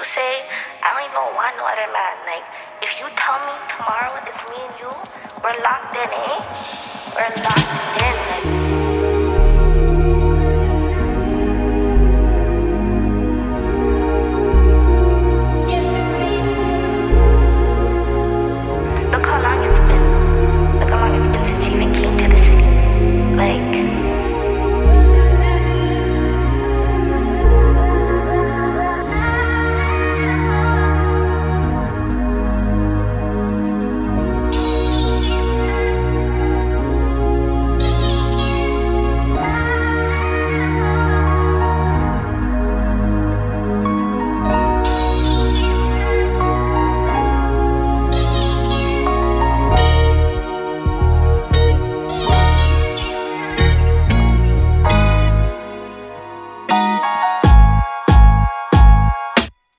say, I don't even want no other man. Like, if you tell me tomorrow it's me and you, we're locked in, eh? We're locked in, like.